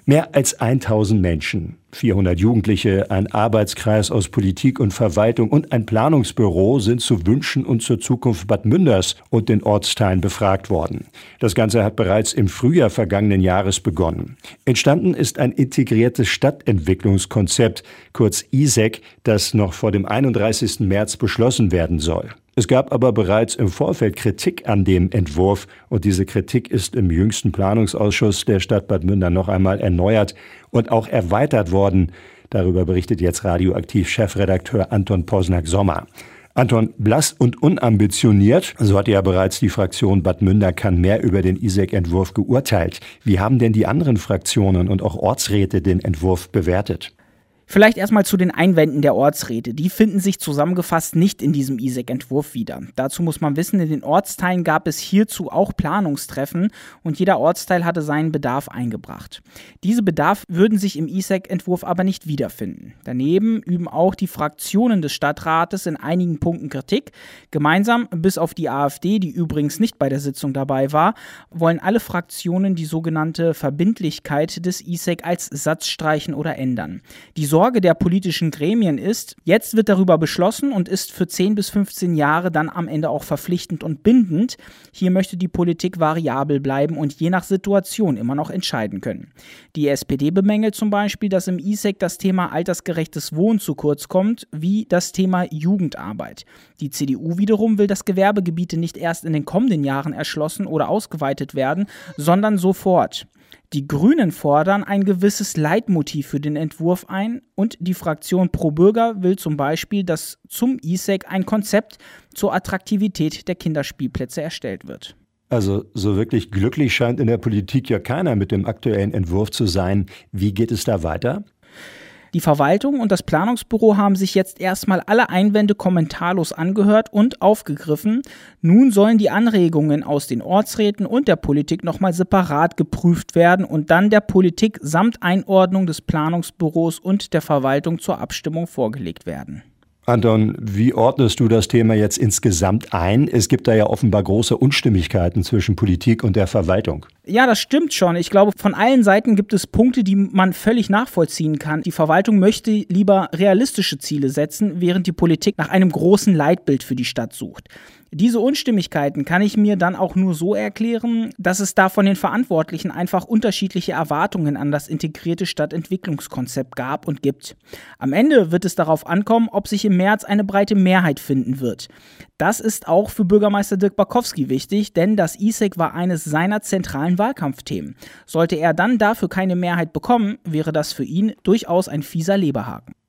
Mehr als 1000 Menschen, 400 Jugendliche, ein Arbeitskreis aus Politik und Verwaltung und ein Planungsbüro sind zu Wünschen und zur Zukunft Bad Münders und den Ortsteilen befragt worden. Das Ganze hat bereits im Frühjahr vergangenen Jahres begonnen. Entstanden ist ein integriertes Stadtentwicklungskonzept, kurz ISEC, das noch vor dem 31. März beschlossen werden soll. Es gab aber bereits im Vorfeld Kritik an dem Entwurf und diese Kritik ist im jüngsten Planungsausschuss der Stadt Bad Münder noch einmal erneuert und auch erweitert worden. Darüber berichtet jetzt Radioaktiv-Chefredakteur Anton Posnack-Sommer. Anton, blass und unambitioniert, so hat ja bereits die Fraktion Bad Münder kann mehr über den ISEC-Entwurf geurteilt. Wie haben denn die anderen Fraktionen und auch Ortsräte den Entwurf bewertet? Vielleicht erstmal zu den Einwänden der Ortsräte. Die finden sich zusammengefasst nicht in diesem ISEC-Entwurf wieder. Dazu muss man wissen, in den Ortsteilen gab es hierzu auch Planungstreffen und jeder Ortsteil hatte seinen Bedarf eingebracht. Diese Bedarfe würden sich im ISEC-Entwurf aber nicht wiederfinden. Daneben üben auch die Fraktionen des Stadtrates in einigen Punkten Kritik. Gemeinsam, bis auf die AfD, die übrigens nicht bei der Sitzung dabei war, wollen alle Fraktionen die sogenannte Verbindlichkeit des ISEC als Satz streichen oder ändern. Die Sorge der politischen Gremien ist, jetzt wird darüber beschlossen und ist für 10 bis 15 Jahre dann am Ende auch verpflichtend und bindend. Hier möchte die Politik variabel bleiben und je nach Situation immer noch entscheiden können. Die SPD bemängelt zum Beispiel, dass im ISEC das Thema altersgerechtes Wohnen zu kurz kommt, wie das Thema Jugendarbeit. Die CDU wiederum will, dass Gewerbegebiete nicht erst in den kommenden Jahren erschlossen oder ausgeweitet werden, sondern sofort. Die Grünen fordern ein gewisses Leitmotiv für den Entwurf ein und die Fraktion Pro Bürger will zum Beispiel, dass zum ISEC ein Konzept zur Attraktivität der Kinderspielplätze erstellt wird. Also so wirklich glücklich scheint in der Politik ja keiner mit dem aktuellen Entwurf zu sein. Wie geht es da weiter? Die Verwaltung und das Planungsbüro haben sich jetzt erstmal alle Einwände kommentarlos angehört und aufgegriffen. Nun sollen die Anregungen aus den Ortsräten und der Politik nochmal separat geprüft werden und dann der Politik samt Einordnung des Planungsbüros und der Verwaltung zur Abstimmung vorgelegt werden. Anton, wie ordnest du das Thema jetzt insgesamt ein? Es gibt da ja offenbar große Unstimmigkeiten zwischen Politik und der Verwaltung. Ja, das stimmt schon. Ich glaube, von allen Seiten gibt es Punkte, die man völlig nachvollziehen kann. Die Verwaltung möchte lieber realistische Ziele setzen, während die Politik nach einem großen Leitbild für die Stadt sucht. Diese Unstimmigkeiten kann ich mir dann auch nur so erklären, dass es da von den Verantwortlichen einfach unterschiedliche Erwartungen an das integrierte Stadtentwicklungskonzept gab und gibt. Am Ende wird es darauf ankommen, ob sich im März eine breite Mehrheit finden wird. Das ist auch für Bürgermeister Dirk Barkowski wichtig, denn das ISEC war eines seiner zentralen Wahlkampfthemen. Sollte er dann dafür keine Mehrheit bekommen, wäre das für ihn durchaus ein fieser Leberhaken.